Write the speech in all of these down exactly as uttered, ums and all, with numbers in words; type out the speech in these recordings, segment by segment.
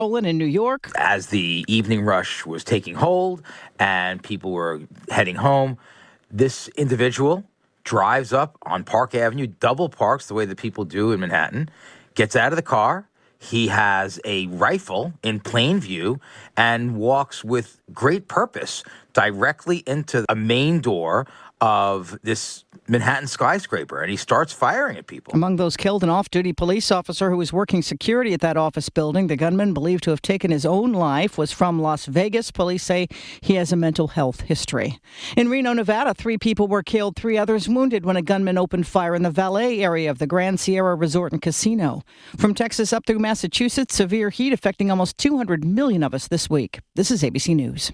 in New York. As the evening rush was taking hold and people were heading home, this individual drives up on Park Avenue, double parks the way that people do in Manhattan, gets out of the car. He has a rifle in plain view and walks with great purpose directly into a main door of this Manhattan skyscraper, and he starts firing at people. Among those killed, an off-duty police officer who was working security at that office building. The gunman, believed to have taken his own life, was from Las Vegas. Police say he has a mental health history. In Reno, Nevada, three people were killed, three others wounded when a gunman opened fire in the valet area of the Grand Sierra Resort and Casino. From Texas up through Massachusetts, severe heat affecting almost two hundred million of us this week. This is A B C News.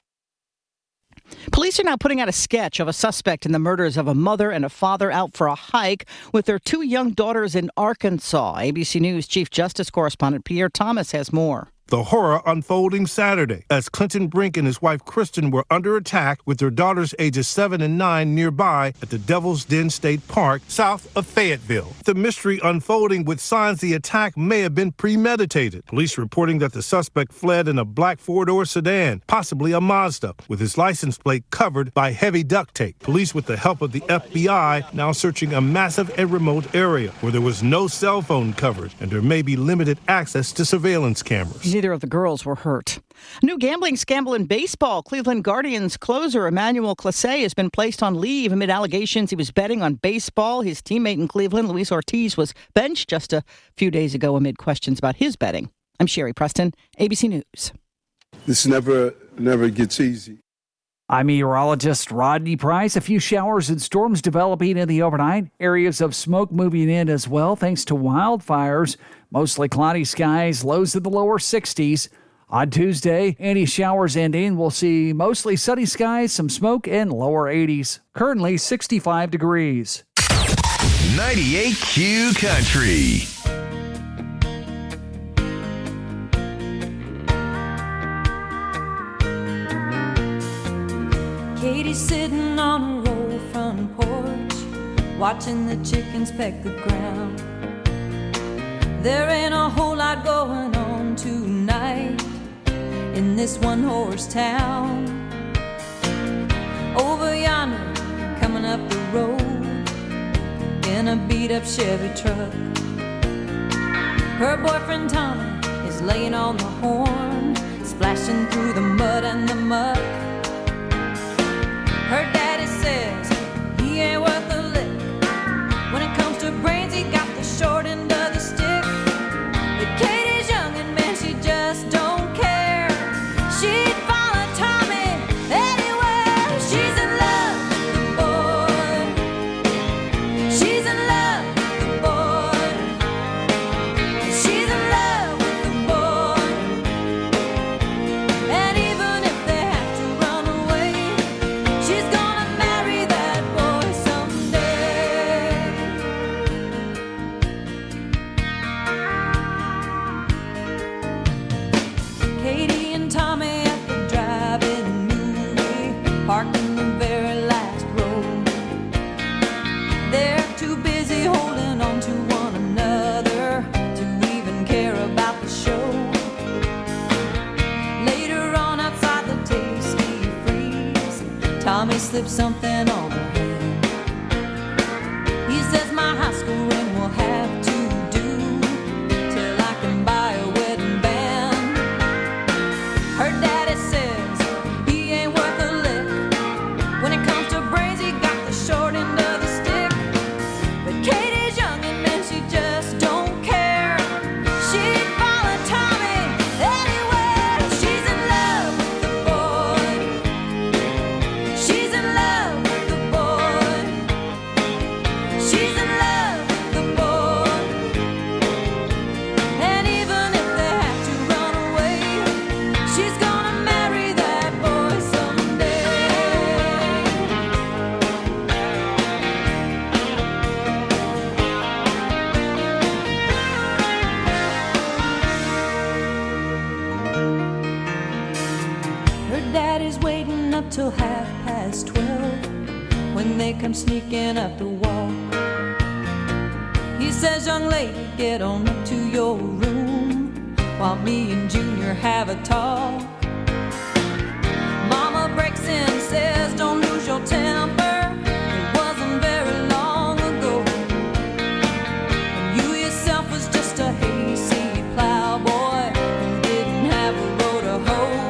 Police are now putting out a sketch of a suspect in the murders of a mother and a father out for a hike with their two young daughters in Arkansas. A B C News Chief Justice Correspondent Pierre Thomas has more. The horror unfolding Saturday as Clinton Brink and his wife Kristen were under attack with their daughters ages seven and nine nearby at the Devil's Den State Park south of Fayetteville. The mystery unfolding with signs the attack may have been premeditated. Police reporting that the suspect fled in a black four-door sedan, possibly a Mazda, with his license plate covered by heavy duct tape. Police, with the help of the F B I, now searching a massive and remote area where there was no cell phone coverage and there may be limited access to surveillance cameras. Neither of the girls were hurt. A new gambling scandal in baseball. Cleveland Guardians closer Emmanuel Clase has been placed on leave amid allegations he was betting on baseball. His teammate in Cleveland, Luis Ortiz, was benched just a few days ago amid questions about his betting. I'm Sherry Preston, A B C News. This never, never gets easy. I'm meteorologist Rodney Price. A few showers and storms developing in the overnight. Areas of smoke moving in as well, thanks to wildfires. Mostly cloudy skies, lows in the lower sixties. On Tuesday, any showers ending, we'll see mostly sunny skies, some smoke, and lower eighties. Currently sixty-five degrees. ninety-eight Q Country. Katie's sitting on a roll front porch, watching the chickens peck the ground. There ain't a whole lot going on tonight in this one-horse town. Over yonder, coming up the road in a beat-up Chevy truck, her boyfriend Tommy is laying on the horn, splashing through the mud and the muck. Her daddy says he ain't worth a lick. When it comes to brains, he got the short end of the stick. But Katie's young and man, she just don't care. She'd follow Tommy anywhere. She's in love with the boy. She's in love with the boy. She's in love with the boy. And even if they have to run away, she's gonna marry that boy someday. Katie and Tommy at the drive-in movie, parked in the very last row. They're too busy holding on to one another to even care about the show. Later on outside the Tasty Freeze, Tommy slipped something on her hand. He says my high school ring will have to do till I can buy a wedding band. Her daddy says he ain't worth a lick. When it comes to brains, he got the short end of the stick. But Katie's young and man, she just don't care. She'd follow Tommy anywhere. She's in love with the boy. She's in love with the boy. She's in love with the boy. And even if they have to run away, she's gonna marry that boy someday. Her daddy's waiting up till half past twelve when they come sneaking up the walk. He says, young lady, get on up to your room while me and Junior have a talk. Mama breaks in and says, don't lose your temper. It wasn't very long ago. And you yourself was just a hayseed plowboy who didn't have a row to hoe.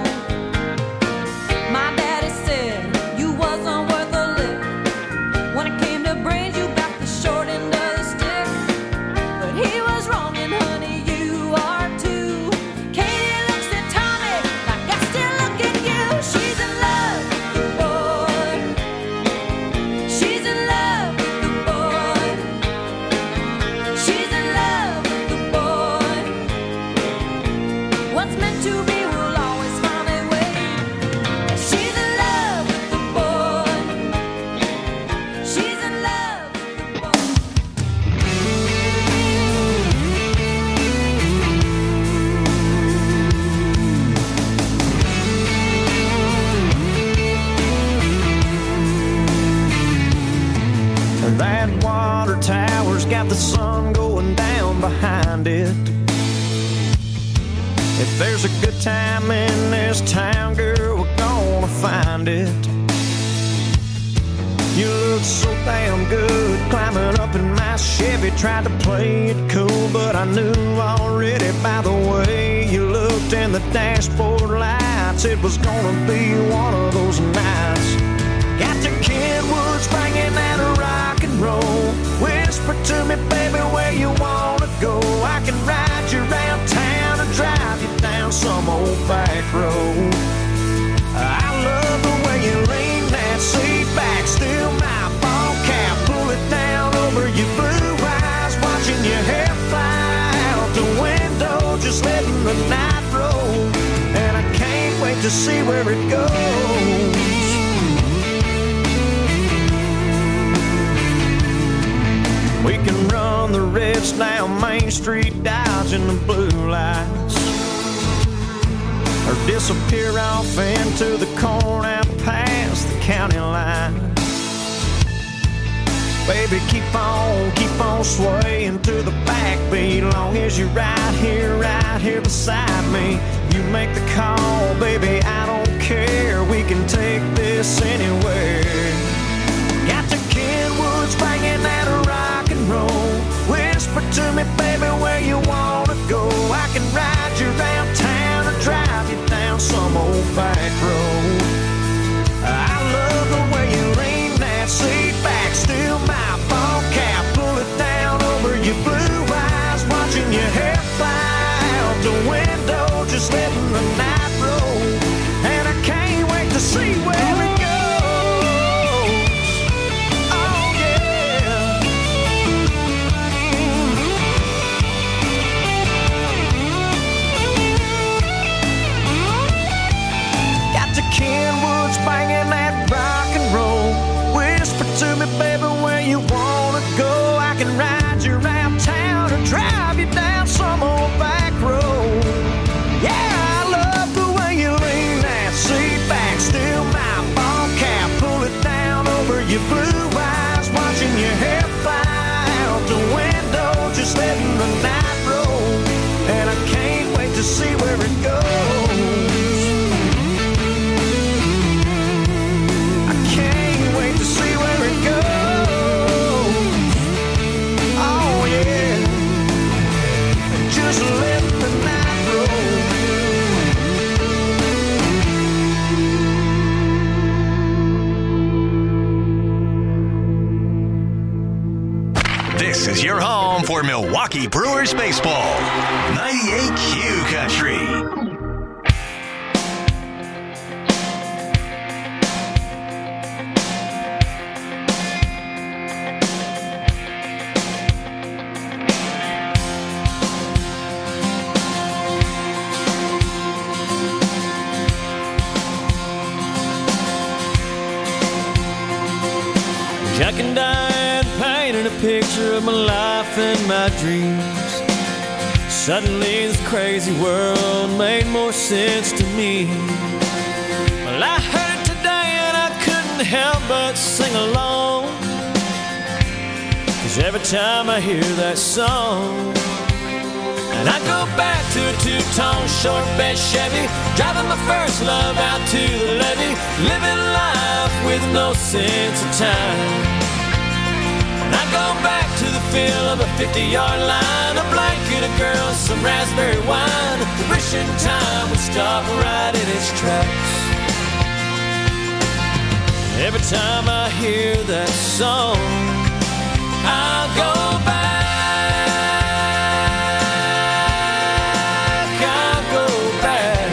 My daddy said you wasn't worth a lick. When it came to brains, you got the short end of the stick. But he was wrong, and honey, you are too. Katie looks at Tommy like I still look at you. She's in love with the boy. She's in love with the boy. She's in love with the boy. What's meant to be will always find a way. She's in love with the boy. She's in love with the boy. That water tower's got the sun going down behind it. If there's a good time in this town, girl, we're gonna find it. You look so damn good climbing up in my Chevy. Tried to play it cool, but I knew already by the way you looked in the dashboard lights it was gonna be one of those nights. Got to Kenwood's bringing that rock and roll. Whisper to me, baby, where you wanna go. I can ride you around town and drive you down some old back road. I love the way you lean that seat back, still my ball cap, pull it down over your blue eyes, watching your hair fly out the window, just letting the night roll. And I can't wait to see where it goes. We can run the reds down Main Street, dodging the blue lights, or disappear off into the corn out past the county line. Baby, keep on, keep on swaying to the backbeat, long as you're right here, right here beside me. You make the call, baby, I don't care. We can take this anywhere. Got the Kenwoods banging that rock and roll. Whisper to me, baby, where you wanna go. I can ride you around town or drive you down some old back road. I love the way you lean that seat back, still my ball cap, pull it down over your blue eyes, watching your hair fly out the window, just letting the night roll. And I can't wait to see where it goes. Kenwood's banging that rock and roll. Whisper to me, baby, where you wanna go. I can ride you around town or drive you down some old back road. Yeah, I love the way you lean that seat back, still my ball cap, pull it down over your blue eyes, watching your hair fly out the window, just letting the night roll. And I can't wait to see where it goes. See where it goes. Oh yeah, just let the night roll. This is your home for Milwaukee Brewers baseball. ninety-eight Q Country. Jack and Diane painted a picture of my life and my dreams. Suddenly this crazy world made more sense to me. Well, I heard it today and I couldn't help but sing along, 'cause every time I hear that song, And I go back to a two-tone short bed Chevy, driving my first love out to the levee, living life with no sense of time. And I go back to the feel of a fifty-yard line, a blanket, a girl, some raspberry wine, wishing time would stop right in its tracks. Every time I hear that song, I'll go back, I'll go back.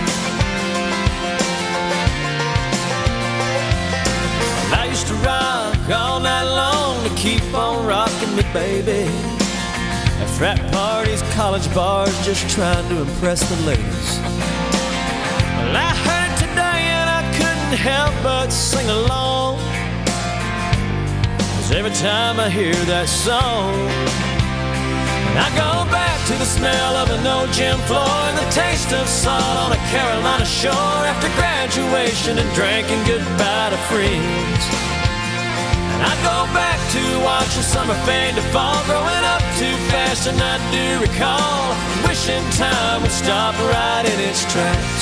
Well, I used to rock all night long to keep on rocking me, baby. At frat parties, college bars, just trying to impress the ladies. Well, I heard it today and I couldn't help but sing along, 'cause every time I hear that song, and I go back to the smell of an old gym floor and the taste of salt on a Carolina shore after graduation and drinking goodbye to friends. And I go back to watching summer fade to fall, growing up too fast, and I do recall wishing time would stop right in its tracks.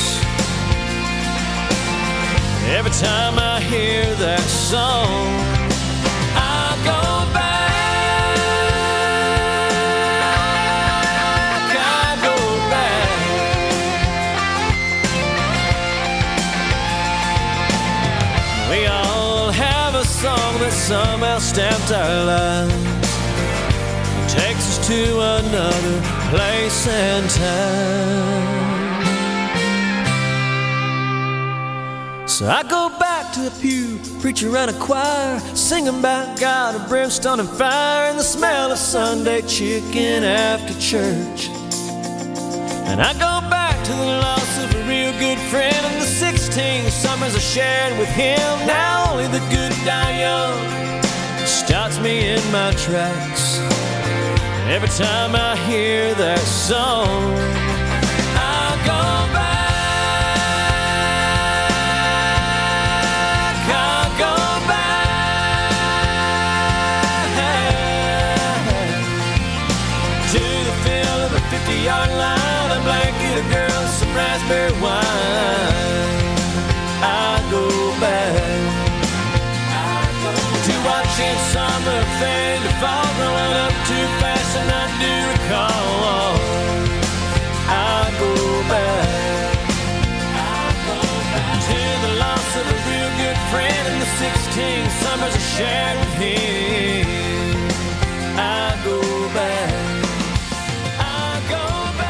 Every time I hear that song, I'll go back, I'll go back. We all have a song that somehow stamped our lives and takes us to another place and time. So I go back to the pew, preacher and a choir, singing about God and brimstone and fire and the smell of Sunday chicken after church. And I go back to the loss of a real good friend and the sixteen summers I shared with him. Now only the good die young stops me in my tracks. Every time I hear that song, I'll go back, I'll go back to the feel of a fifty-yard line, a blanket, a girl, some raspberry wine. I'll go back to watching summer fade to fall, growing up too fast, and I do recall. I'll go back, I'll go back to the loss of a real good friend and the sixteen summers I shared with him. I'll go back, I'll go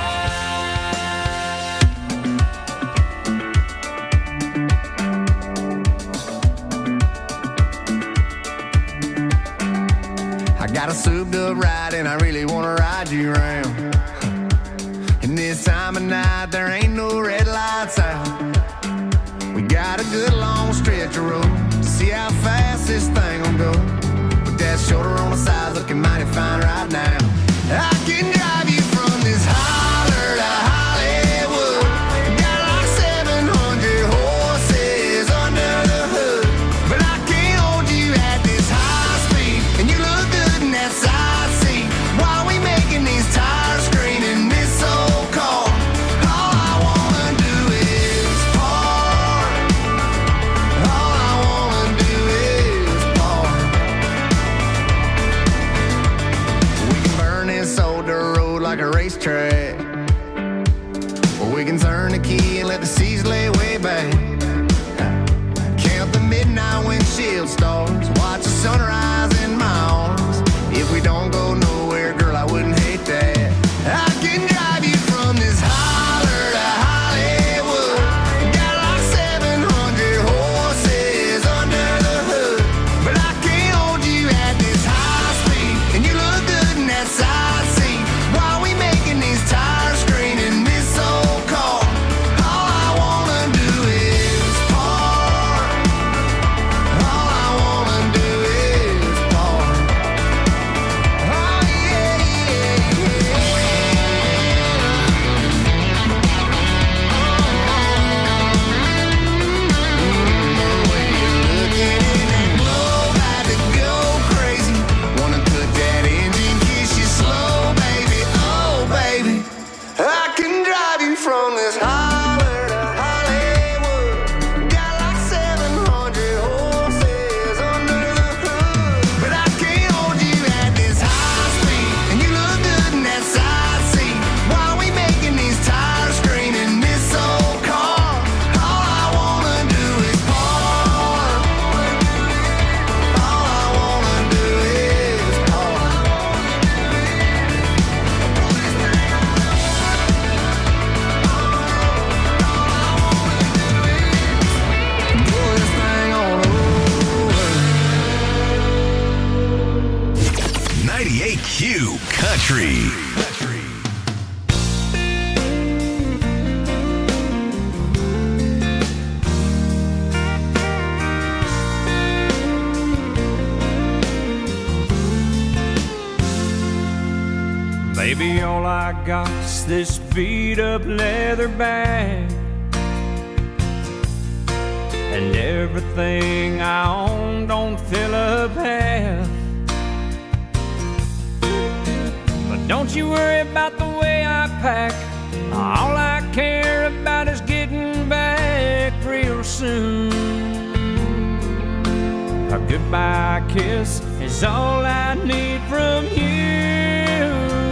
I got a souped up ride and I really wanna ride you around. And this time of night there ain't no red lights out. We got a good long stretch of road to see how fast this thing will go. With that shoulder on the side looking mighty fine right now. I can drive you from this holler to Hollywood. Got like seven hundred horses under the hood, but I can't hold you at this high speed. And you look good in that side seat while we making these tires scream in this old car. All I wanna do is park. All I wanna do is park. We can burn this old dirt road like a racetrack, or we can turn the key and let the seas lay way back. Count the midnight windshield stars, watch the sunrise in my arms. If we don't go nowhere, girl, I wouldn't hate that. I can drive you from this holler to Hollywood. Got like seven hundred horses under the hood, but I can't hold you at this high speed. And you look good in that side seat while we making these tires scream in this old car. All I want Baby, all I got's this beat-up leather bag, and everything I own don't fill up half. But don't you worry about the way I pack. All I care about is getting back real soon. A goodbye kiss is all I need from you.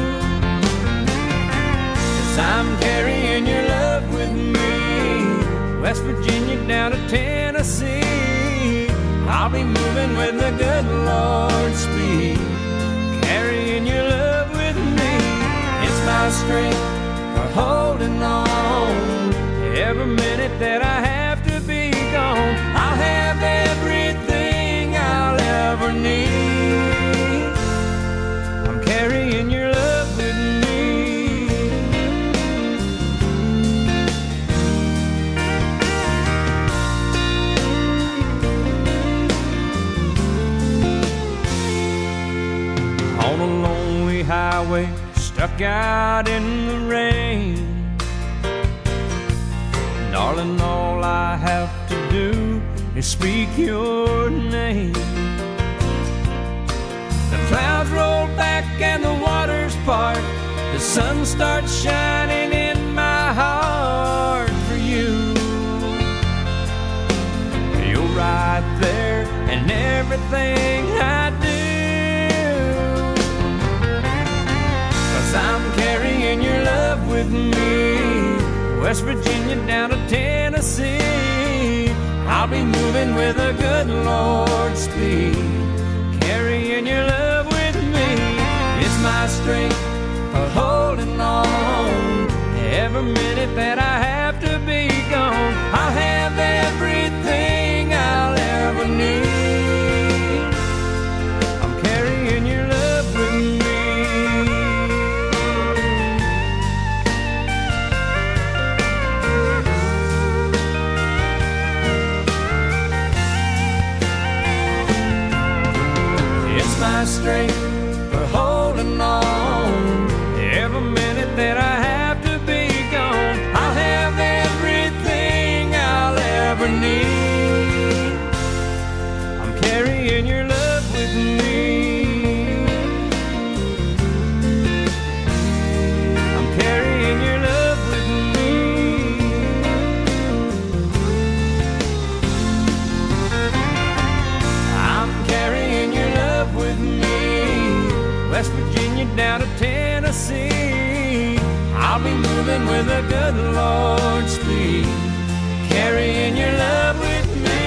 'Cause I'm carrying your love with me, West Virginia down to Tennessee. I'll be moving with the good Lord's speed, carrying your love with me. It's my strength for holding on. Every minute that I have to be gone, I'll have everything I'll ever need. I'm carrying your love with me. On a lonely highway, stuck out in the rain, darling, all I have to do is speak your name. The clouds roll back and the waters part, the sun starts shining in my heart for you. You're right there in everything I do, 'cause I'm carrying your love with me, West Virginia down to Tennessee. I'll be moving with a good Lord's speed, carrying your love with me. It's my strength for holding on. Every minute that I have to be gone, I'll have everything I'll ever need. I'm carrying your love with me. My strength for holding on. Every minute that I have to be gone, I'll have everything I'll ever need. I'm carrying your love with me. I'm carrying your love with me. I'm carrying your love with me, West Virginia down to Tennessee. I'll be moving with a good Lord's speed, carrying your love with me.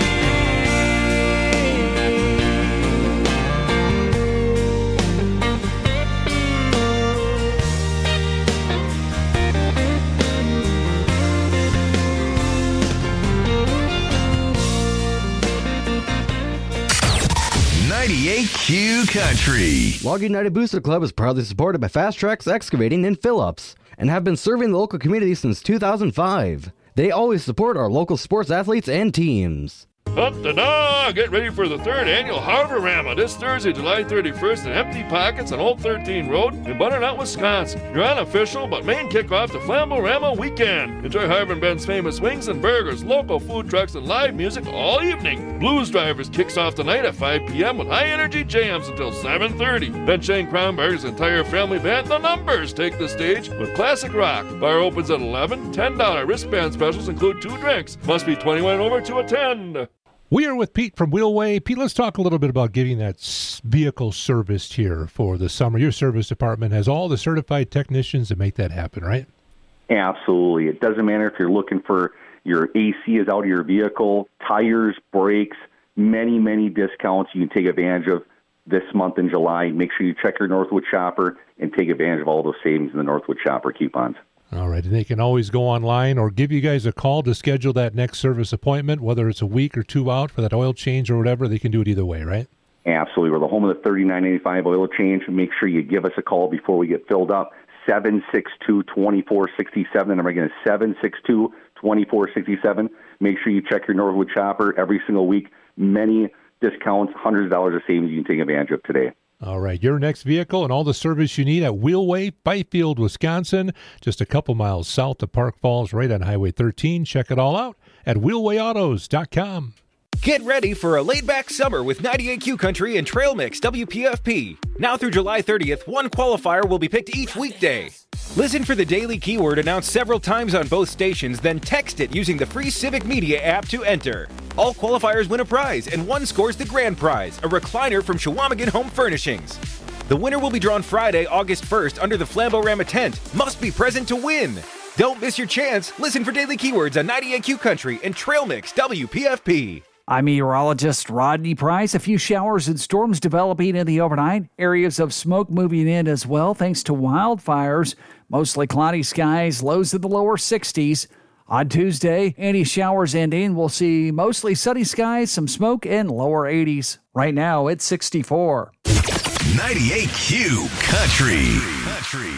ninety-eight Q Country. Log United Booster Club is proudly supported by Fast Tracks Excavating in Phillips and have been serving the local community since two thousand five. They always support our local sports athletes and teams. Da-da-da! Get ready for the third annual Harborama this Thursday, July thirty-first at Empty Pockets on Old thirteen Road in Butternut, Wisconsin. Your unofficial but main kickoff to Flamborama weekend. Enjoy Harvey and Ben's famous wings and burgers, local food trucks, and live music all evening. Blues Drivers kicks off tonight at five p.m. with high-energy jams until seven thirty. Then Shane Kronberg's entire family band, The Numbers, take the stage with classic rock. Bar opens at eleven. ten dollars wristband specials include two drinks. Must be twenty-one and over to attend. We are with Pete from Wheelway. Pete, let's talk a little bit about getting that vehicle serviced here for the summer. Your service department has all the certified technicians that make that happen, right? Absolutely. It doesn't matter if you're looking for your A C is out of your vehicle, tires, brakes, many, many discounts you can take advantage of this month in July. Make sure you check your Northwood Shopper and take advantage of all those savings in the Northwood Shopper coupons. All right, and they can always go online or give you guys a call to schedule that next service appointment, whether it's a week or two out for that oil change or whatever. They can do it either way, right? Absolutely. We're the home of the thirty-nine eighty-five oil change. Make sure you give us a call before we get filled up. seven six two, two four six seven. Number again is seven six two, two four six seven. Make sure you check your Northwood Shopper every single week. Many discounts, hundreds of dollars of savings you can take advantage of today. All right, your next vehicle and all the service you need at Wheelway, Byfield, Wisconsin, just a couple miles south of Park Falls, right on Highway thirteen. Check it all out at wheelway autos dot com. Get ready for a laid-back summer with ninety-eight Q Country and Trail Mix W P F P. Now through July thirtieth, one qualifier will be picked each weekday. Listen for the daily keyword announced several times on both stations, then text it using the free Civic Media app to enter. All qualifiers win a prize, and one scores the grand prize, a recliner from Chequamegon Home Furnishings. The winner will be drawn Friday, August first under the Flamborama tent. Must be present to win. Don't miss your chance. Listen for daily keywords on ninety-eight Q Country and Trail Mix W P F P. I'm meteorologist Rodney Price. A few showers and storms developing in the overnight. Areas of smoke moving in as well, thanks to wildfires. Mostly cloudy skies, lows in the lower sixties. On Tuesday, any showers ending, we'll see mostly sunny skies, some smoke, and lower eighties. Right now, it's sixty-four. ninety-eight Q Country. Country.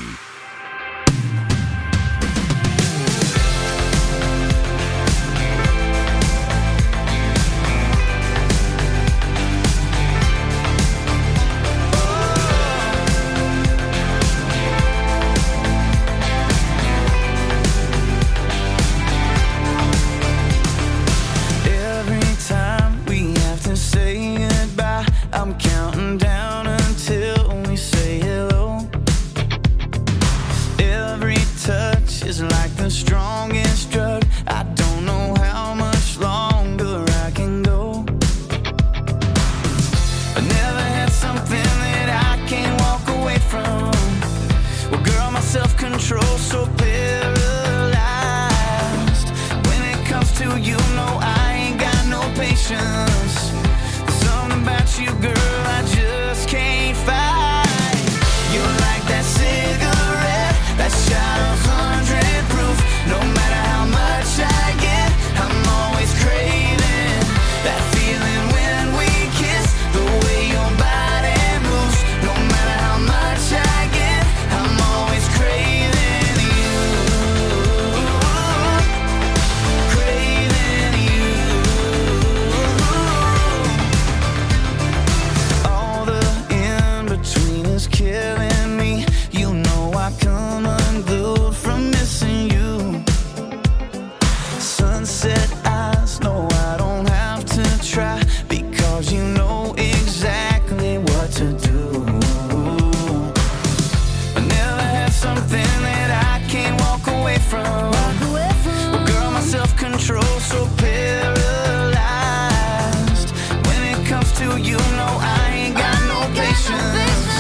I'm counting down until we say hello. Every touch is like the strongest drug. I don't know how much longer I can go. I never had something that I can't walk away from. Well, girl, my self-control's so paralyzed. When it comes to you, no, I ain't got no patience. About you, girl, I just can't fight. You're like that cigarette, that shot of hundred proof. No matter how much I get, I'm always craving that feeling when we kiss. The way your body moves. No matter how much I get, I'm always craving you. Craving you. Killing me, you know I come unglued from missing you. Sunset eyes, no, I don't have to try, because you know exactly what to do. I never had something that I can't walk away from. Walk away from. Well, girl, my self-control's so paralyzed. When it comes to you, no, I ain't got no patience.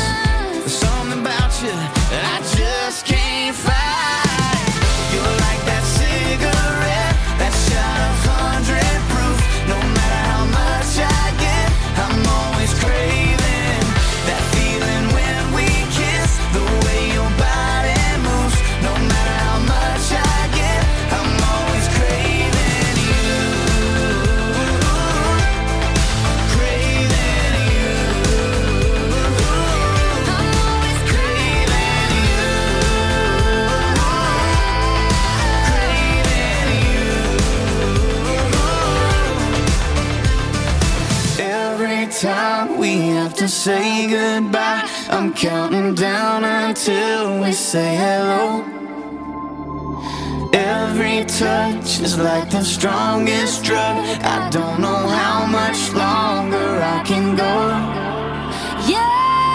I just can't fight. You're like that cigarette, that shot of hundred proof. No matter how much I get, I'm always craving that feeling when we kiss. The way your body moves. No matter how much I get, I'm always craving you. Craving you. Time we have to say goodbye, I'm counting down until we say hello. Every touch is like the strongest drug. I don't know how much longer I can go. Yeah.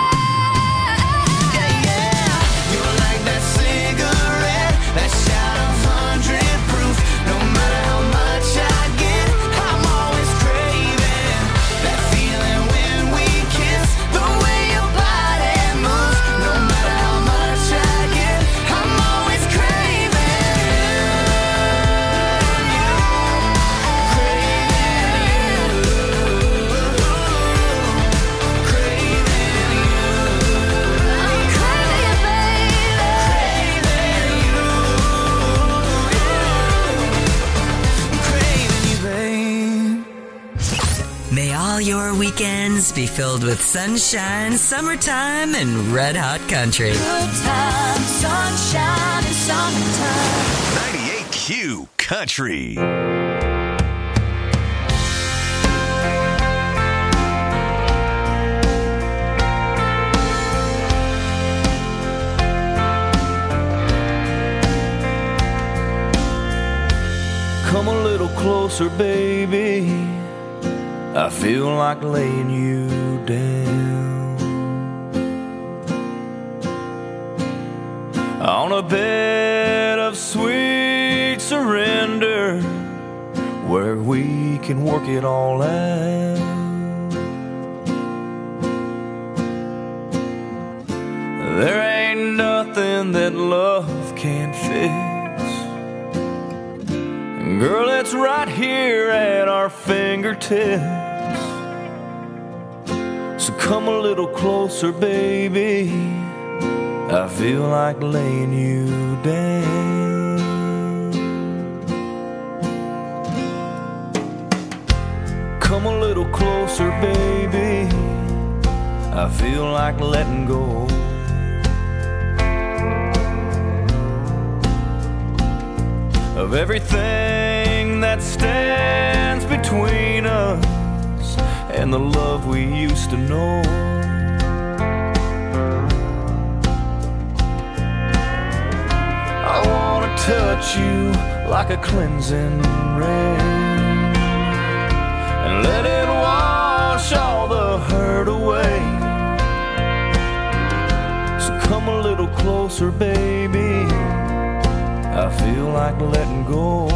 All your weekends be filled with sunshine, summertime, and red hot country. Good time, sunshine, and summertime. ninety-eight Q Country. come a little closer, baby. I feel like laying you down on a bed of sweet surrender, where we can work it all out. There ain't nothing that love can't fix. Girl, it's right here at our fingertips. So come a little closer, baby. I feel like laying you down. Come a little closer, baby. I feel like letting go. Of everything that stands between us and the love we used to know. I wanna touch you like a cleansing rain and let it wash all the hurt away. So come a little closer, baby. I feel like letting go.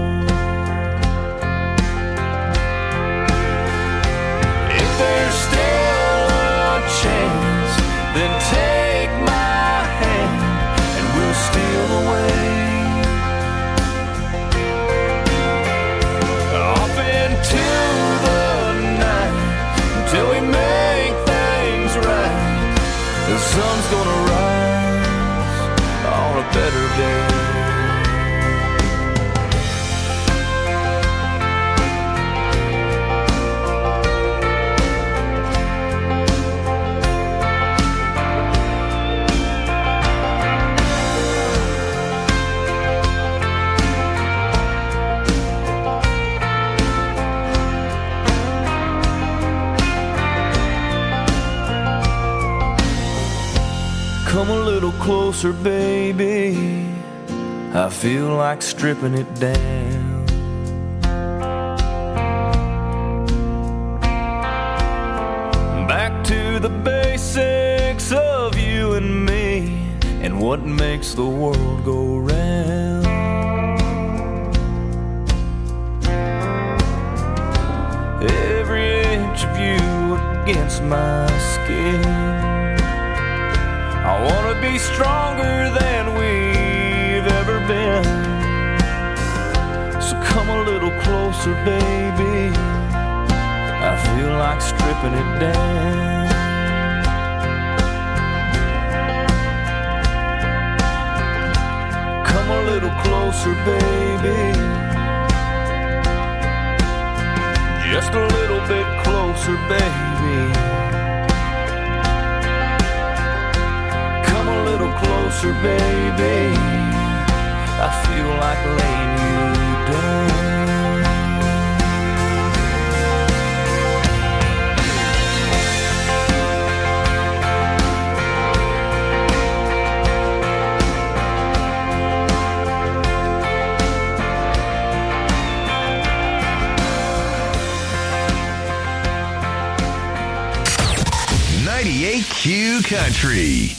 If there's still a chance, then take my hand and we'll steal away off into the night until we make things right. The sun's gonna rise on a better day. Come a little closer, baby. I feel like stripping it down. Back to the basics of you and me and what makes the world go round. Every inch of you against my skin. I wanna be stronger than we've ever been. So come a little closer, baby. I feel like stripping it down. Come a little closer, baby. Just a little bit closer, baby. A little closer, baby. I feel like laying you down. ninety-eight Q Country.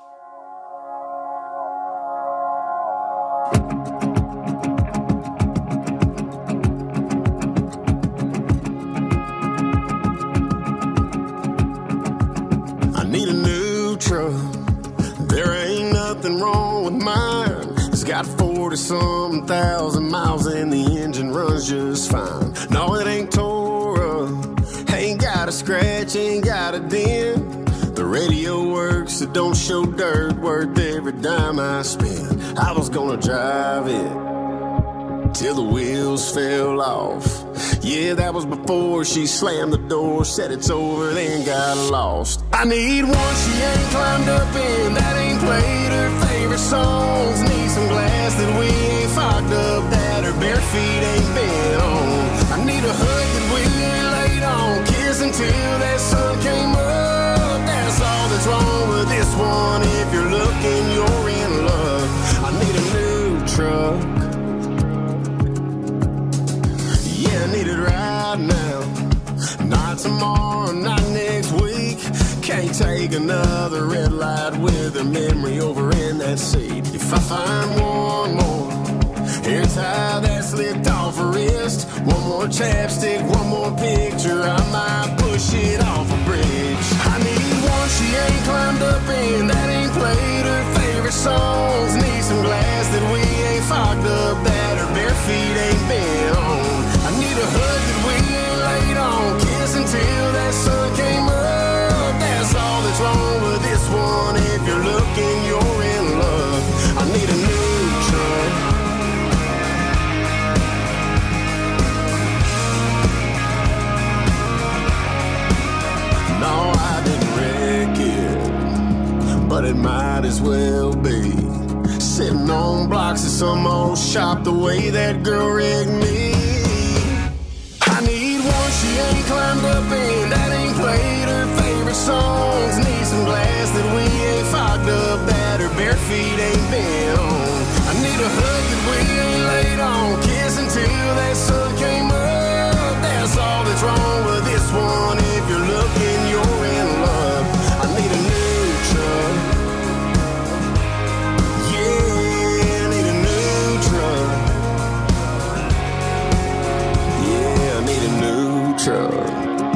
Some thousand miles and the engine runs just fine. No, it ain't tore up, ain't got a scratch, ain't got a dent. The radio works, it don't show dirt, worth every dime I spend. I was gonna drive it till the wheels fell off. Yeah, that was before she slammed the door, said it's over, then got lost. I need one she ain't climbed up in, that ain't played her favorite songs. Need some glass that we ain't fogged up, that her bare feet ain't been on. I need a hug that we ain't laid on, kiss until that sun came up. That's all that's wrong with this one. If you're looking, you're in love. I need a new truck it right now. Not tomorrow, not next week. Can't take another red light with a memory over in that seat. If I find one more hair tie that slipped off her wrist, one more chapstick, one more picture, I might push it off a bridge. I need one she ain't climbed up in, that ain't played her favorite songs. Need some glass that we ain't fogged up, that her bare feet ain't been on. I need a hug that we ain't laid on, kiss until that sun came up. That's all that's wrong with this one. If you're looking, you're in love. I need a new truck. No, I didn't wreck it, but it might as well be. Sitting on blocks of some old shop the way that girl rigged me. I need one she ain't climbed up in, that ain't played her favorite songs. Need some glass that we ain't fogged up, that her bare feet ain't been on. I need a hug that we ain't laid on, kiss until that sun came up. That's all that's wrong with this one. If you're looking, you're in love. I need a new truck. Yeah, I need a new truck. Yeah, I need a new truck.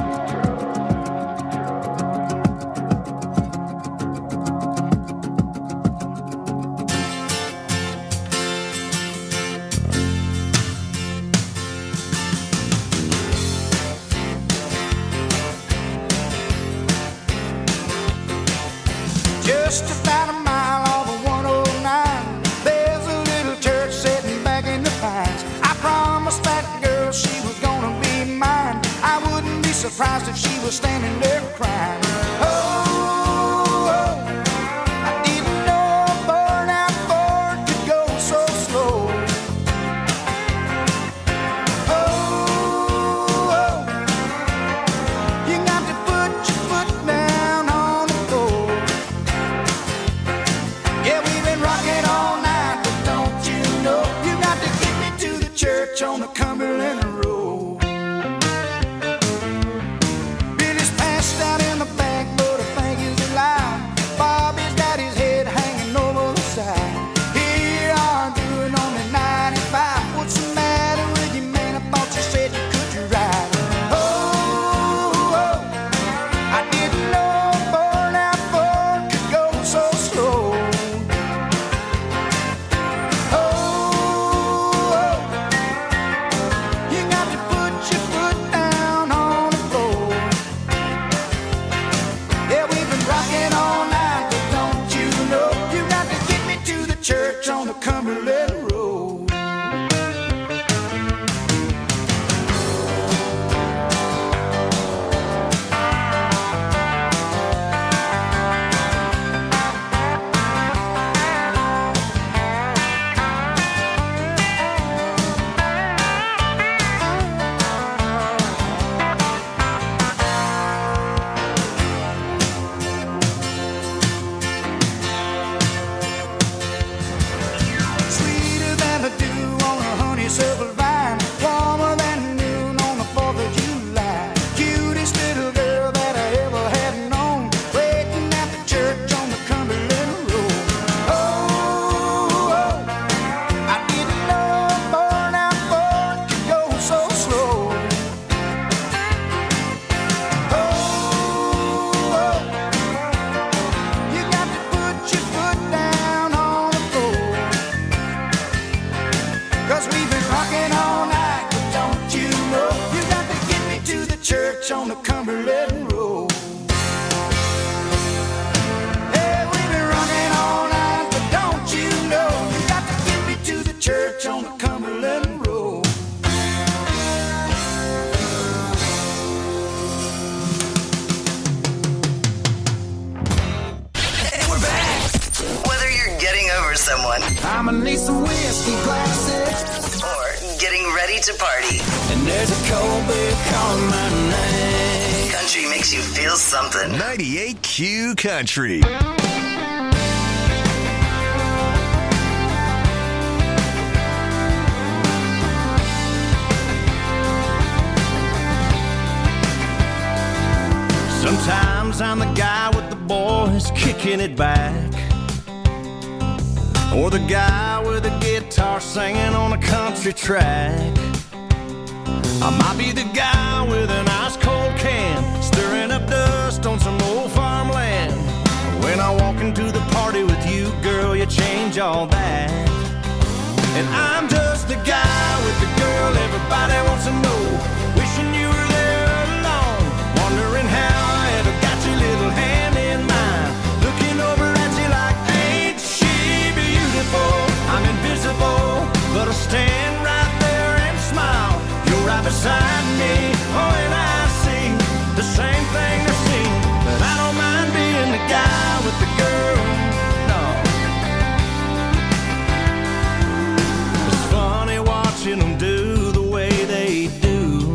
Just about a mile off of one oh nine, there's a little church sitting back in the pines. I promised that girl she was gonna be mine. I wouldn't be surprised if she was standing there crying. Oh, oh, I didn't know a burnout Ford could go so slow. Oh, oh, you got to put your foot down on the floor. Yeah, we've been rocking all night, but don't you know you got to get me to the church on the Cumberland Road. Billy's passed out in the back, but I think he's alive. Bobby's got his head hanging over the side. Here I'm doing only ninety-five. What's the matter with you, man? I thought you said you could ride. Oh, oh, I didn't know a burnout Ford could go so slow. You got to put your foot down on the floor. Yeah, we've been rocking all night, but don't you know you got to get me to the church on the Cumberland Road. Sweeter than the dew on a honeysuckle vine, warmer than noon on the fourth of July. Cutest little girl that I ever had known, waiting at the church on the Cumberland Road. Oh, oh, I didn't know a burnout Ford could go so slow. Oh, oh, you got to put your foot down on the floor. Cause we've been rocking all night, but don't you know you got to get me to the church on the Cumberland Road. Hey, we've been rocking all night, but don't you know you got to get me to the church on the Cumberland Road. And we're back. Whether you're getting over someone I'ma need some whiskey glasses, or getting ready to party, and there's a cold beer calling my name. country makes you feel something. ninety-eight Q Country. Sometimes I'm the guy with the boys kicking it back, or the guy with a guitar singing on a country track. I might be the guy with an ice cold can, stirring up dust on some old farmland. When I walk into the party with you, girl, you change all that. And I'm just the guy with the girl everybody wants to know, wishing you were there alone, wondering how I ever got your little hand in mine, looking over at you like, ain't she beautiful? I'm invisible, but I stand right there and smile. You're right beside me, oh, and I see the same thing they're seeing. But I don't mind being the guy with the girl, no. It's funny watching them do the way they do.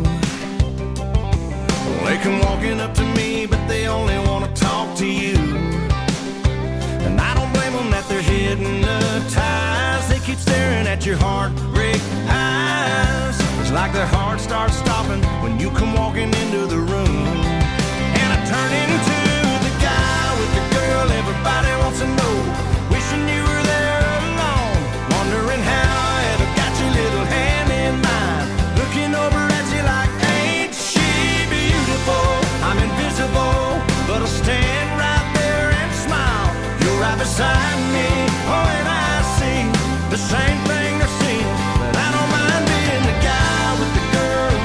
They come walking up to me, but they only want to talk to you. And I don't blame them that they're hypnotized. They keep staring at your heartbreak eyes. It's like their heart starts stopping when you come walking into the room. And I turn into the guy with the girl everybody wants to know, wishing you were there alone, wondering how I ever got your little hand in mine, looking over at you like, ain't she beautiful? I'm invisible, but I'll stand right there and smile. You're right beside me, oh, and I see the same thing they're seeing. But I don't mind being the guy with the girl,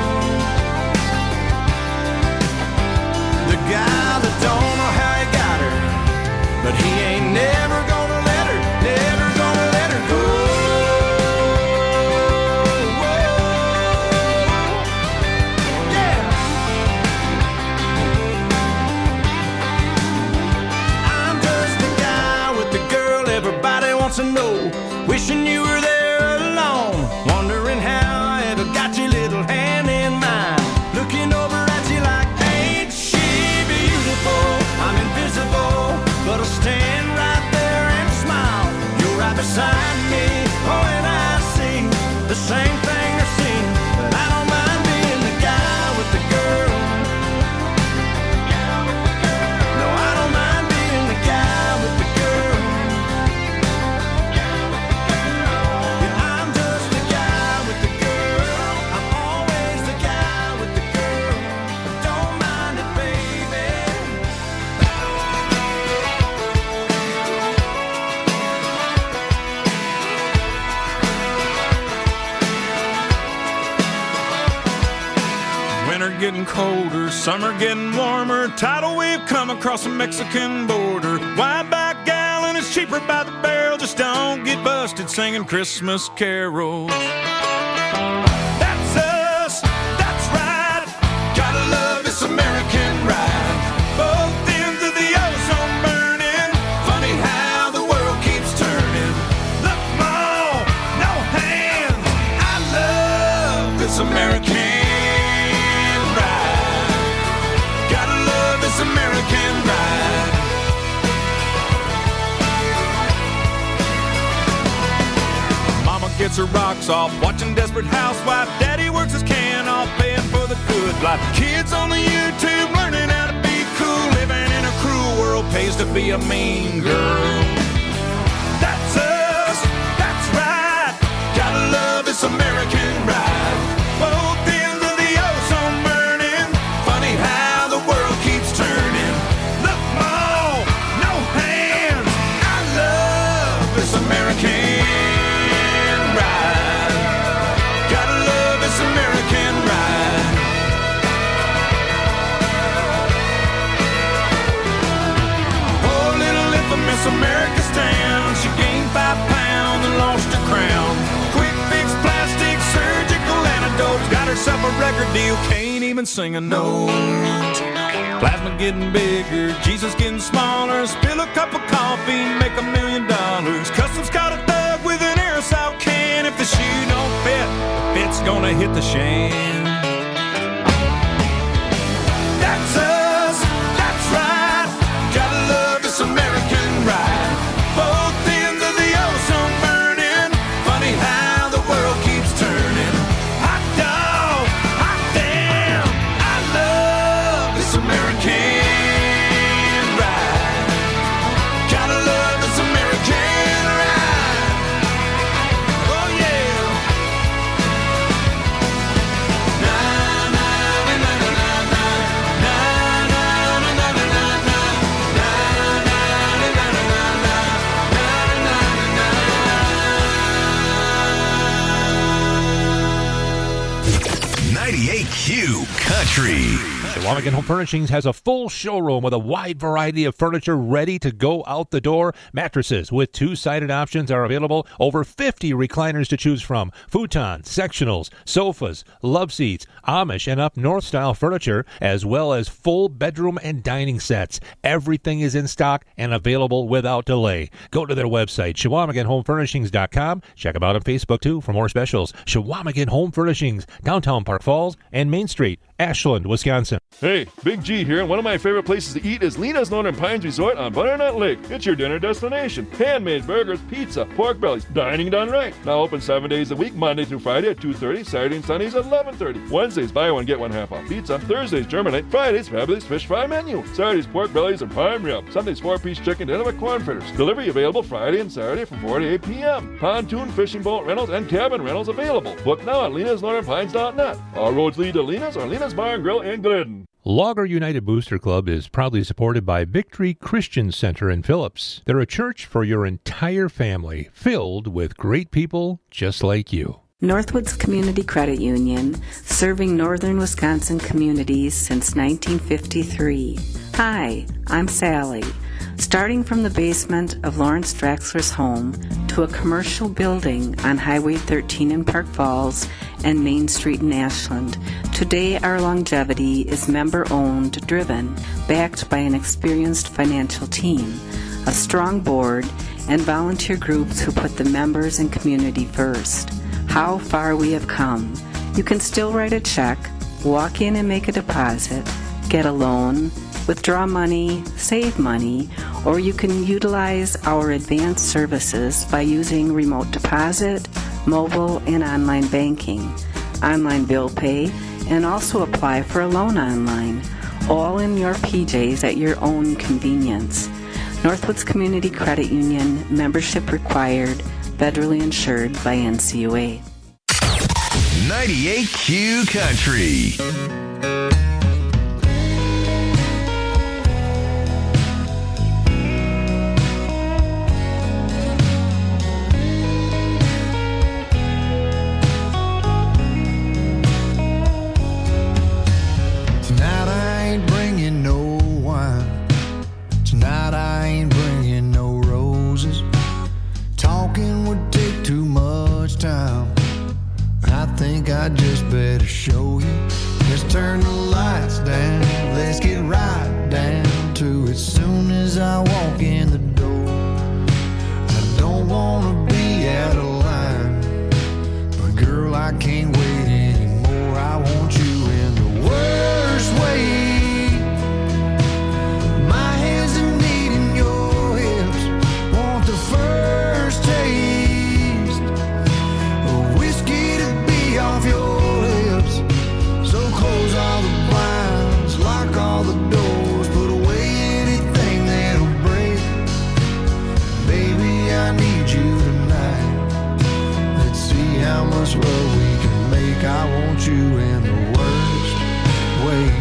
the guy that don't know how he got her, but he ain't never gonna let her, never gonna let her go. Yeah. I'm just the guy with the girl everybody wants to know, wishing you were there alone, wondering how I ever got your little hand in mine, looking over at you like, ain't she beautiful? I'm invisible, but I'll stand right there and smile. You're right beside me, oh, and I see the same thing they're seeing. But I don't mind being the guy with the girl. No, I don't mind being the guy with the girl. Yeah, I'm just the guy with the girl. I'm always the guy with the girl. But don't mind it, baby. Winter getting colder, summer getting warmer, tidal wave come across the Mexican border. Wide back gallon is cheaper by the barrel, just don't get busted singing Christmas carols. That's us, that's right, gotta love this American ride. Both ends of the ozone burning, funny how the world keeps turning. Look, Mom, no hands, I love this American American ride. Mama gets her rocks off watching Desperate Housewife. Daddy works his can off paying for the good life. Kids on the YouTube learning how to be cool. Living in a cruel world pays to be a mean girl. That's us, that's right, gotta love this American ride. Both ends of the ozone burning, funny how the world keeps turning. Look, Mom, no hands, I love this American ride. Gotta love this American ride. Oh, little infamous America's town, she gained five pounds and lost her crown. Quick fix, plastic, surgical antidotes, got herself a record deal, can't even sing a note. Plasma getting bigger, Jesus getting smaller. Spill a cup of coffee, make a million dollars. Customs caught a thug with an aerosol can. If the shoe don't fit, the fit's gonna hit the shan. That's us, that's right, gotta love this American ride. Both ends of the ozone burning, funny how the world keeps turning. Hot dog, hot damn, I love this American ninety-eight Q Country. Shawamigan Home Furnishings has a full showroom with a wide variety of furniture ready to go out the door. Mattresses with two-sided options are available. Over fifty recliners to choose from. Futons, sectionals, sofas, love seats, Amish and up north style furniture, as well as full bedroom and dining sets. Everything is in stock and available without delay. Go to their website, Shawamigan Home Furnishings dot com. Check them out on Facebook too for more specials. Shawamigan Home Furnishings, downtown Park Falls and Main Street, Ashland, Wisconsin. Hey, Big G here, and one of my favorite places to eat is Lena's Northern Pines Resort on Butternut Lake. It's your dinner destination. Handmade burgers, pizza, pork bellies, dining done right. Now open seven days a week, Monday through Friday at two thirty, Saturday and Sundays at eleven thirty. Wednesdays, buy one, get one half off pizza. Thursdays, German night. Fridays, fabulous fish fry menu. Saturdays, pork bellies and prime rib. Sundays, four-piece chicken dinner with corn fritters. Delivery available Friday and Saturday from four to eight p.m. Pontoon, fishing boat rentals, and cabin rentals available. Book now at lenas northern pines dot net. All roads lead to Lena's or Lena's Bar and Grill in Glidden. Logger United Booster Club is proudly supported by Victory Christian Center in Phillips. They're a church for your entire family, filled with great people just like you. Northwoods Community Credit Union, serving northern Wisconsin communities since nineteen fifty-three. Hi, I'm Sally. Starting from the basement of Lawrence Draxler's home to a commercial building on Highway thirteen in Park Falls and Main Street in Ashland, today our longevity is member-owned, driven, backed by an experienced financial team, a strong board, and volunteer groups who put the members and community first. How far we have come. You can still write a check, walk in and make a deposit, get a loan, withdraw money, save money, or you can utilize our advanced services by using remote deposit, mobile, and online banking, online bill pay, and also apply for a loan online, all in your P Js at your own convenience. Northwoods Community Credit Union, membership required, federally insured by N C U A. ninety-eight Q Country. Tonight I ain't bringing no wine. Tonight I ain't bringing no roses. Talking would take too much time. I think I just better show you. Let's turn the lights down. Let's get right down to it. Soon as I walk in the door, I don't wanna be out of line, but girl, I can't wait anymore. I want you in the worst way. My hands are needing your hips. Want the first taste of whiskey to be off your lips. So close all the blinds, lock all the doors, put away anything that'll break. Baby, I need you tonight. Let's see how much love we can make. I want you in the worst way.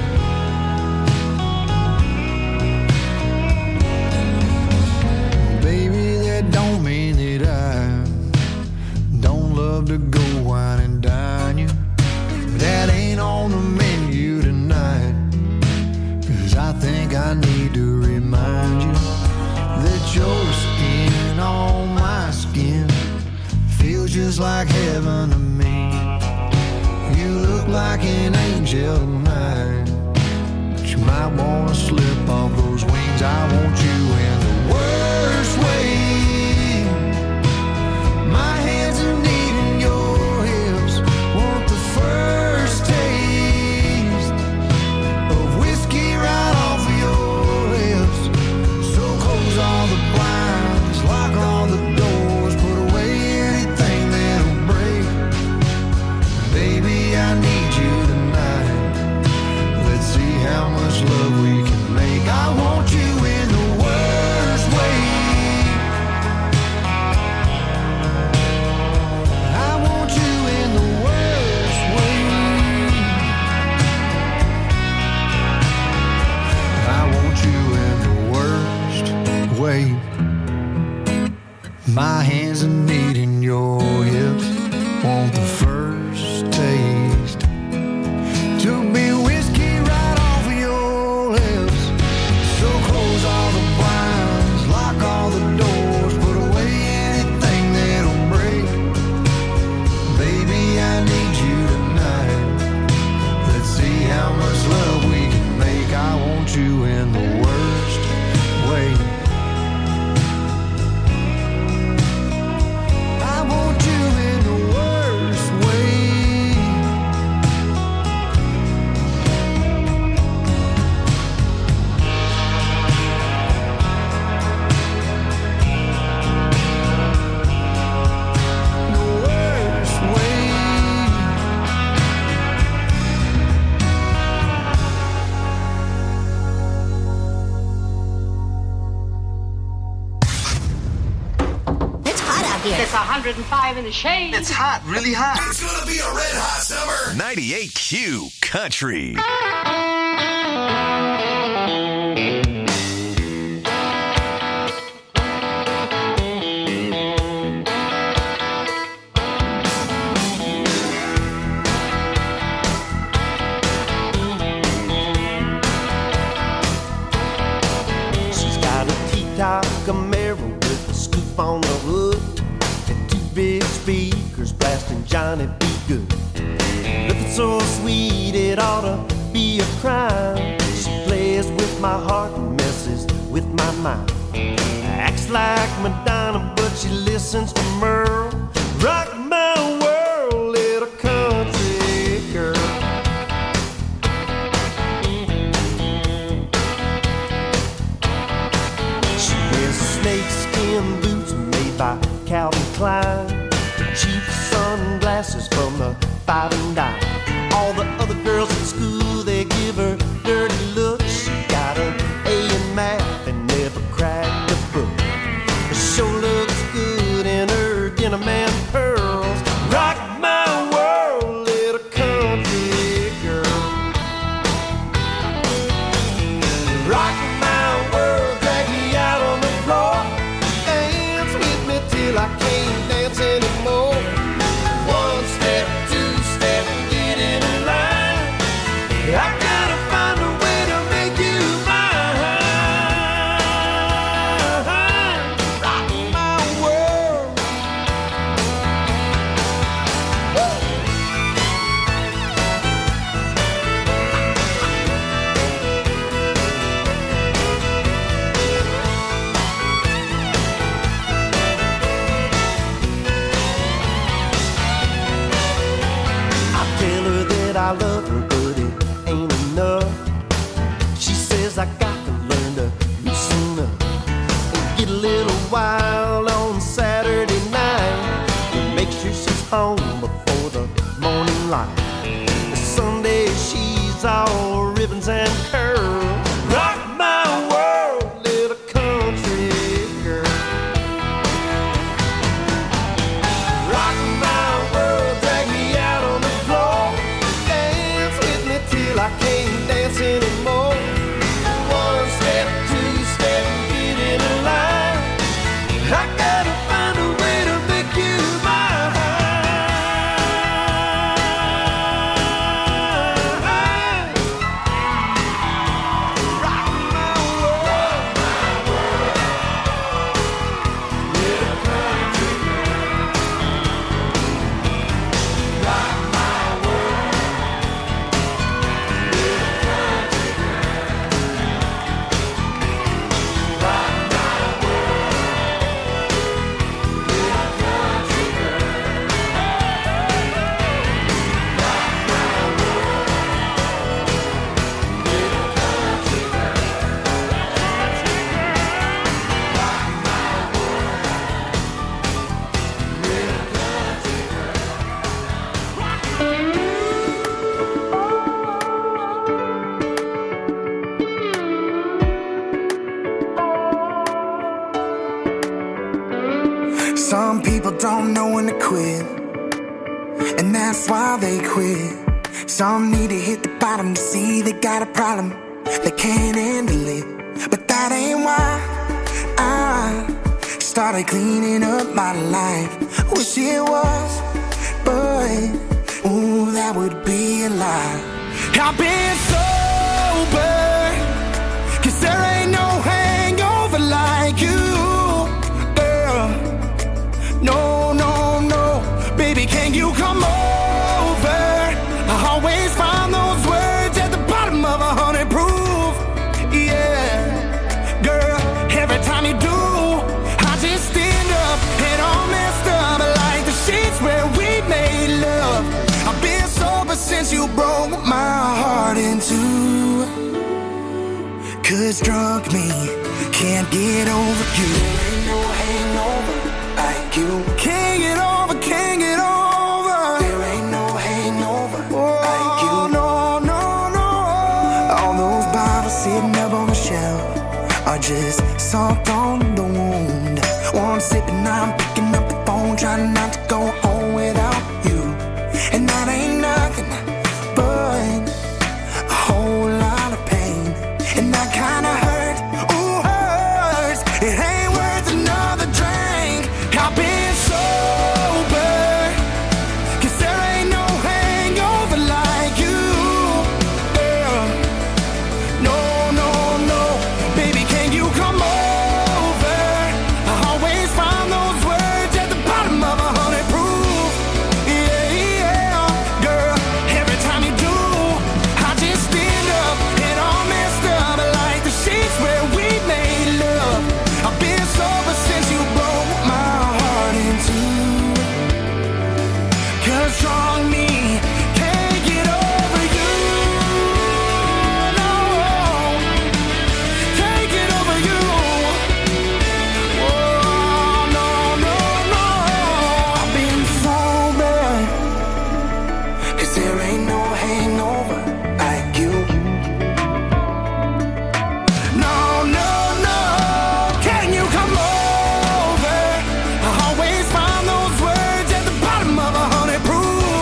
Baby, that don't mean that I don't love to go wine and dine you. That ain't on the menu tonight. Cause I think I need to remind you that your skin on my skin feels just like heaven to me. You look like an angel tonight, but you might wanna slip off those wings. I want you in the worst way. My hands are needing your hips. Want the first taste of whiskey right off of your lips. So close all the blinds, lock all the doors, put away anything that'll break. Baby, I need you tonight. Let's see how much love we can make. I want you in the world. hundred five in the shade. It's hot, really hot. It's gonna be a red hot summer. ninety-eight Q Country. Camaro with a scoop on the hood and two big speakers blasting Johnny B. Good. Looking so sweet it ought to be a crime. She plays with my heart and messes with my mind. Acts like Madonna but she listens to Merle. Rock my world, little country girl. Snakeskin boots made by Calvin Klein, cheap sunglasses from the Five and Dime. All the other girls at school, they give her dirty looks. She got an A in math and never cracked a book. But sure looks good in her denim and pearls. Rock my world, little country girl. Rock my world, drag me out on the floor. Dance with me till I can't dance anymore. One step, two step, get in a line. I gotta find a way to make you mine. Rock my world. I tell her that I love her, but it ain't enough. She says I got to learn to loosen up and get a little wild on Saturday night and make sure she's home before the morning light. Sunday she's all ribbons and curls. Rock my world, little country girl. Rock my world, drag me out on the floor. Dance with me till I can't dance anymore. One step, two step, get in a line. I gotta find a way to make you mine. Rock my world, my world. Little country girl. Rock my world. Little country girl. Rock my world. Little country girl. Rock my world. Little country Some people don't know when to quit, and that's why they quit. Some need to hit the bottom to see they got a problem, they can't handle it. But that ain't why I started cleaning up my life. Wish it was, but ooh, that would be a lie. I've been sober, cause there ain't no hangover like you, girl. No, no, no, baby, can you come over? I always find those words at the bottom of a hundred proof. Yeah, girl, every time you do, I just stand up and all messed up like the sheets where we made love. I've been sober since you broke my heart in two. Cause drunk me can't get over you. There ain't no hangover like you. Can't get over, can't get over. There ain't no hangover like you. No, no, no. All those bottles sitting up on the shelf are just salt on the wound. One sip and I'm picking up the phone phone trying not to go home without you. And that ain't nothing but a whole lot of pain. And that kinda hurt, ooh hurts. It ain't worth another drink. I've been sober, 'cause there ain't no hangover like you. Yeah. No, no, no, baby, can you come over? I always find those words at the bottom of a hundred proof. Yeah, yeah, girl, every time you do, I just stand up and all messed up like the sheets where we made love. I've been sober since you broke my heart in two. 'Cause strong me can't get over you. No, can't get over you. Oh, no, no, no. I've been sober, 'cause there ain't no hangover like you. No, no, no, can you come over? I always find those words at the bottom of a hundred proof.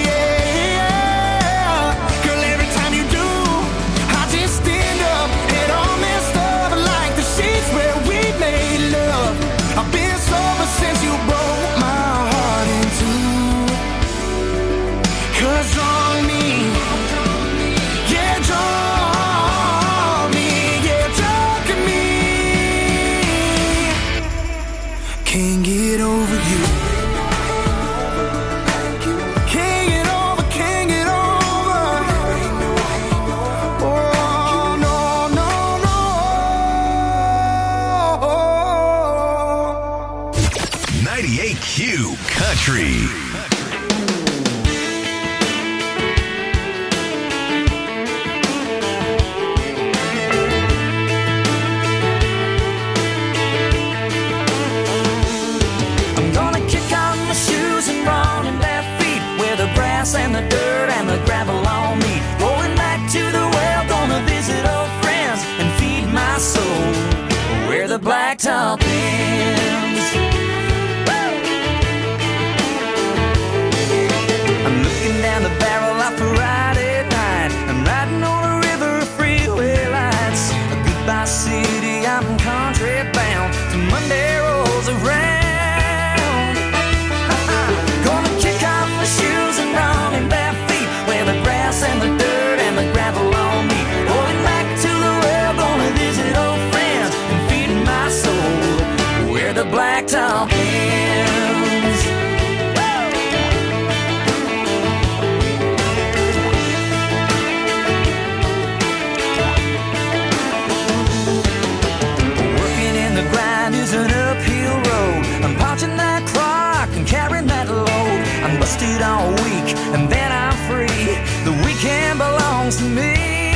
Yeah, girl, every time you do, I just stand up and all messed up like the sheets where we made love. I've been sober since you broke my heart in two. 'Cause wrong me, yeah, drunk me, yeah, drunk me. Can't get over you. Can't get over, can't get over. Oh, no, no, no. ninety-eight Q Country. I'm gonna kick off my shoes and run in bare feet where the grass and the dirt and the gravel on me. Going back to the well, gonna visit old friends and feed my soul where the blacktop ends. Woo! I'm looking down the barrel of a Friday night. I'm riding on a river of freeway lights. A goodbye city, I'm country bound till Monday rolls around. Gonna kick off my shoes and run in bare feet where the grass and the dirt and the gravel on me. Going back to the well, gonna visit old friends and feed my soul where the blacktop ends. Working in the grind is an uphill road. I'm punching that clock and carrying that load. I'm busted all week and then I'm free. The weekend belongs to me.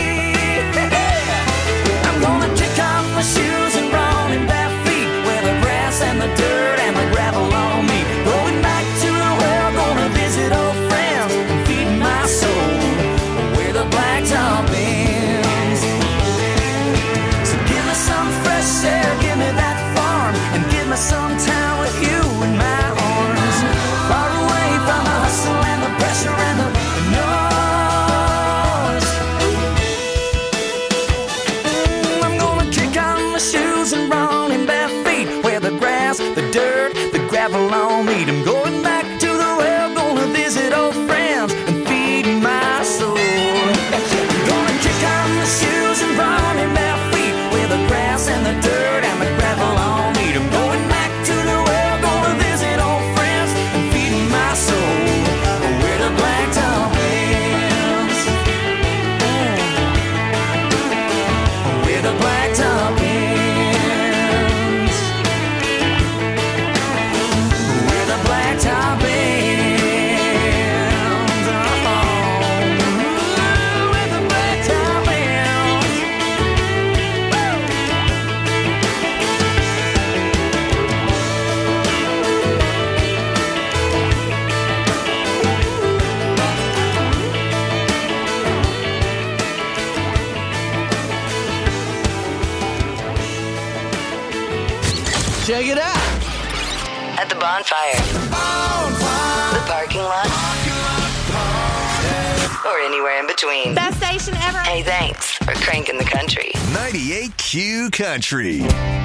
I'm gonna kick off my shoes and run in bare feet where the grass and the dirt and the gravel on me. Going back to the well, gonna visit old friends and feed my soul where the blacktop ends. So give me some fresh air, give me that farm, and give me some time with you in my arms. Far away from the hustle and the pressure and the noise. I'm gonna kick on my shoes and run in bare feet where the grass, the dirt, the gravel on me. I'm going back to the well, gonna visit old friends and feed my soul. Gonna kick on my shoes and run in bare feet where the grass and the dirt and the gravel on me. I'm going back to the well, gonna visit old friends and feed my soul where the blacktop ends. Where the blacktop ends. Where the blacktop ends. Oh, where the blacktop ends. Check it out. At the bonfire, the parking lot, or anywhere in between. Best station ever. Hey, thanks for cranking the country. ninety-eight Q Country.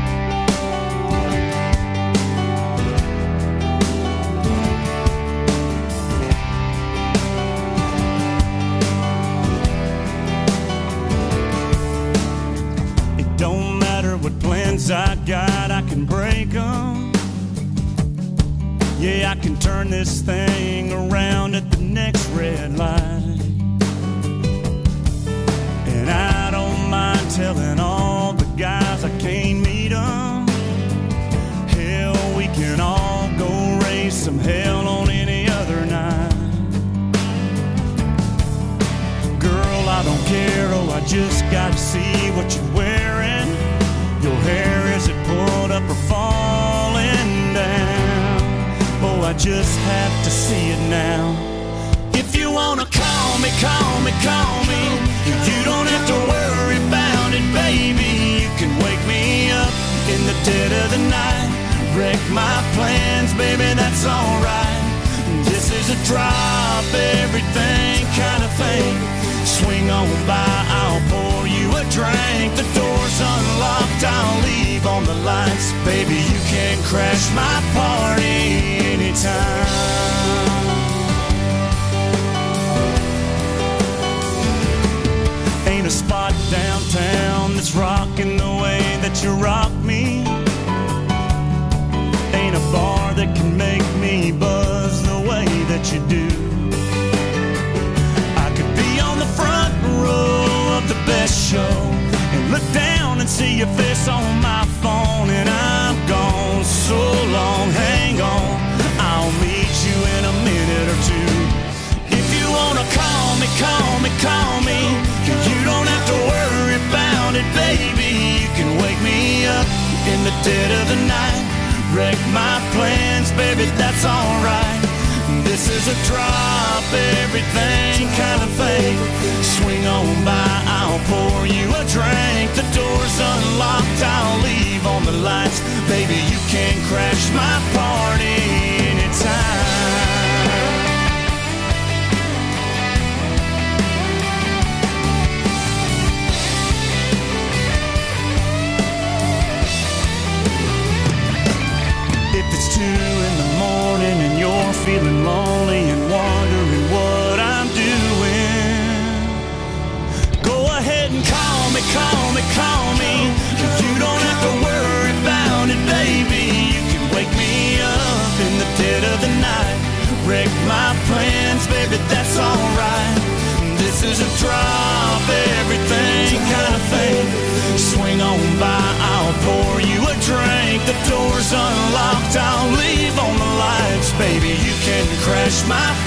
It don't matter what plans I got, I can break them. Yeah, I can turn this thing around at the next red light. And I don't mind telling all the guys I can't meet them. Hell, we can all go raise some hell on any other night. Girl, I don't care, oh, I just gotta see what you're wearing. Your hair, is it pulled up or falling down? Oh, I just have to see it now. If you wanna call me, call me, call me. You don't have to worry about it, baby. You can wake me up in the dead of the night. Wreck my plans, baby, that's alright. This is a drop everything kind of thing. Swing on by, I'll pour you a drink. The door's unlocked, I'll leave on the lights. Baby, you can crash my party anytime. Ain't a spot downtown that's rocking the way that you rock me. Ain't a bar that can make me buzz the way that you do. I could be on the front row of the best show and look down and see your face on my phone, and I'm gone so long, hang on, I'll meet you in a minute or two. If you wanna call me, call me, call me. You don't have to worry about it, baby. You can wake me up in the dead of the night. Wreck my plans, baby, that's alright. This is a drop everything kind of thing. Swing on by, I'll pour you a drink. The door's unlocked, I'll leave on the lights. Baby, you can crash my party anytime. If it's two in the morning and you're feeling lonely and wondering what I'm doing, go ahead and call me, call me, call me. You don't have to worry about it, baby. You can wake me up in the dead of the night. Wreck my plans, baby, that's alright. This is a drop everything kind of thing. Swing on by, I'll pour you a drink. The door's unlocked, I'll leave on the lights. Baby, you can crash my